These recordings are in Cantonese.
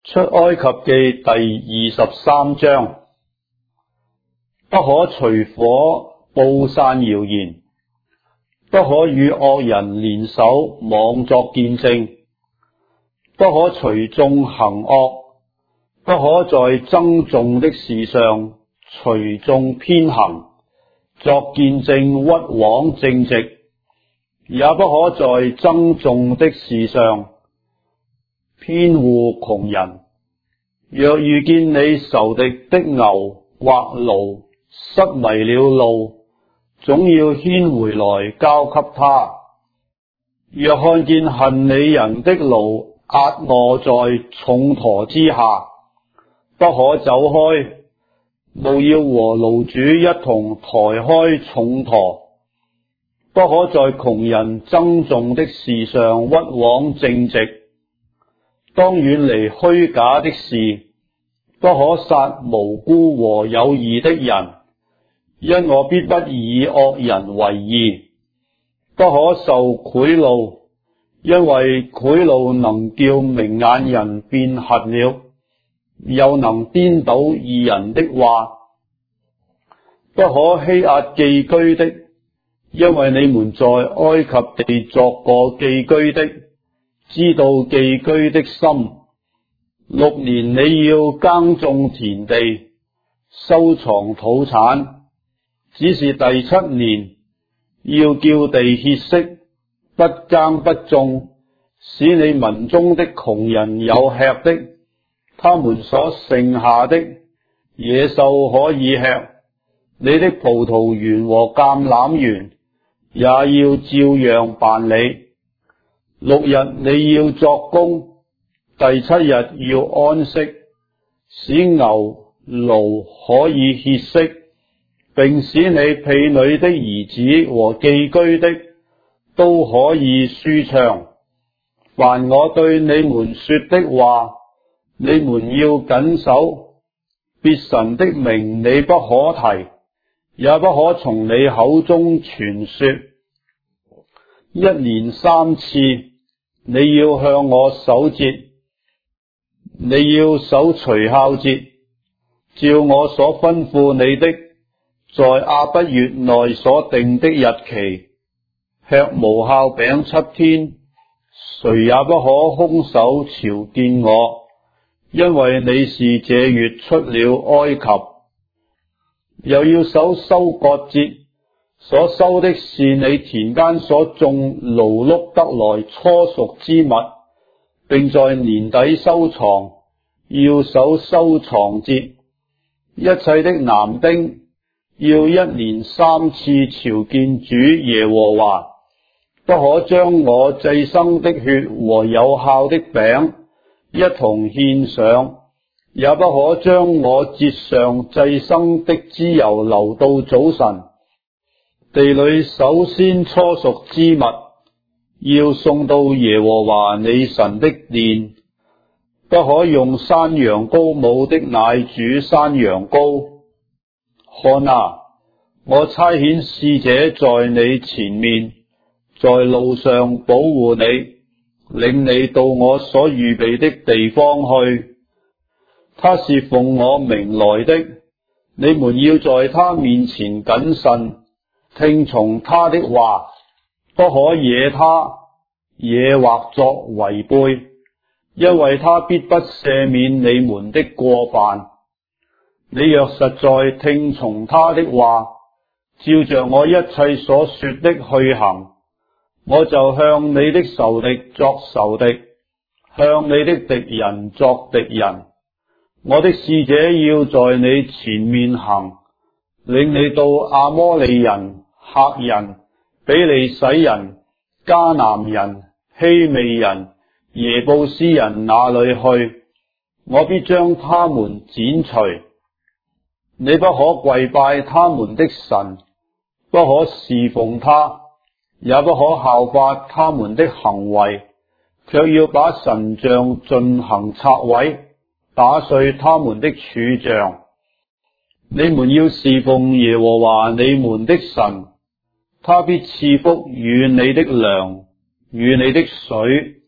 出埃及記第23章。不可隨夥布散謠言，不可與惡人聯手妄作見證，不可隨眾行惡，不可在爭訟的事上隨眾偏行，作見證屈枉正直，也不可在爭訟的事上偏護窮人。若遇見你仇敵的牛或驢失迷了路，總要牽回來交給他。若看見恨你人的驢壓臥在重馱之下，不可走開，務要和驢主一同抬開重馱。不可在窮人爭訟的事上屈枉正直，當遠離虛假的事。不可殺無辜和有義的人，因我必不以惡人為義。不可受賄賂，因為賄賂能叫明眼人變瞎了，又能顛倒義人的話。不可欺壓寄居的，因為你們在埃及地作過寄居的，知道寄居的心。6年你要耕種田地，收藏土產，只是第7年要叫地歇息，不耕不種，使你民中的窮人有吃的，他們所剩下的野獸可以吃。你的葡萄園和橄欖園也要照樣辦理。6日你要作工，第7日要安息，使牛驢可以歇息，並使你婢女的兒子和寄居的都可以舒暢。凡我對你們說的話，你們要謹守。別神的名你不可提，也不可從你口中傳說。1年3次你要向我守節。你要守除酵節，照我所吩咐你的，在亞筆月內所定的日期，吃無酵餅7天，誰也不可空手朝見我，因為你是這月出了埃及。又要守收割節，所收的是你田間所種勞碌得來初熟之物，並在年底收藏，要守收藏節。一切的男丁要1年3次朝見主耶和華，不可將我祭牲的血和有酵的餅一同獻上，也不可將我節上祭牲的脂油留到早晨。地裏首先初熟之物要送到耶和華你神的殿，不可用山羊羔母的奶煮山羊羔。看啊，我差遣使者在你前面，在路上保護你，領你到我所預備的地方去。他是奉我名來的，你們要在他面前謹慎，聽從他的話，不可惹他，惹或作違背，因為他必不赦免你們的過犯。你若實在聽從他的話，照着我一切所說的去行，我就向你的仇敵作仇敵，向你的敵人作敵人。我的使者要在你前面行，領你到亞摩利人、赫人、比利洗人、迦南人、希未人、耶布斯人那裏去，我必將他們剪除。你不可跪拜他們的神，不可侍奉他，也不可效法他們的行為，卻要把神像盡行拆毀，打碎他們的柱像。你們要侍奉耶和華你們的神，他必賜福與你的糧，與你的水，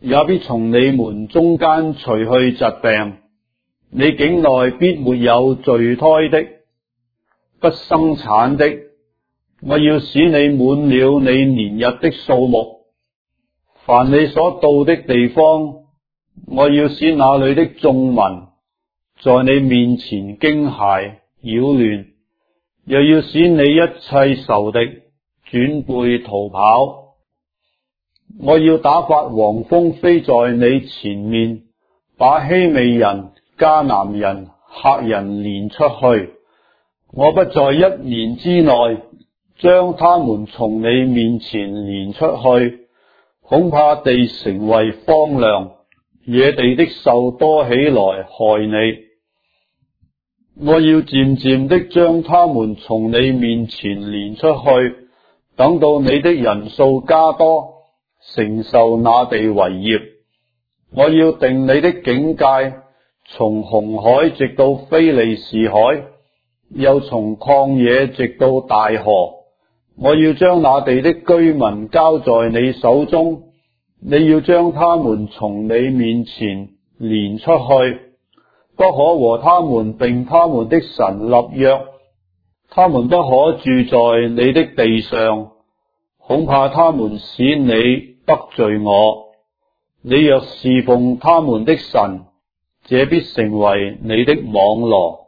也必從你們中間除去疾病。你境內必沒有墜胎的，不生產的。我要使你滿了你年日的數目。凡你所到的地方，我要使那裏的眾民在你面前驚駭擾亂，又要使你一切仇敵轉背逃跑。我要打發黃蜂飛在你前面，把希未人、迦南人、赫人攆出去。我不在一年之內將他們從你面前攆出去，恐怕地成為荒涼，野地的獸多起來害你。我要漸漸的將他們從你面前攆出去，等到你的人數加多，承受那地為業。我要定你的境界，從紅海直到非利士海，又從曠野直到大河。我要將那地的居民交在你手中，你要將他們從你面前攆出去，不可和他們並他們的神立約。他們不可住在你的地上，恐怕他們使你得罪我。你若侍奉他們的神，這必成為你的網羅。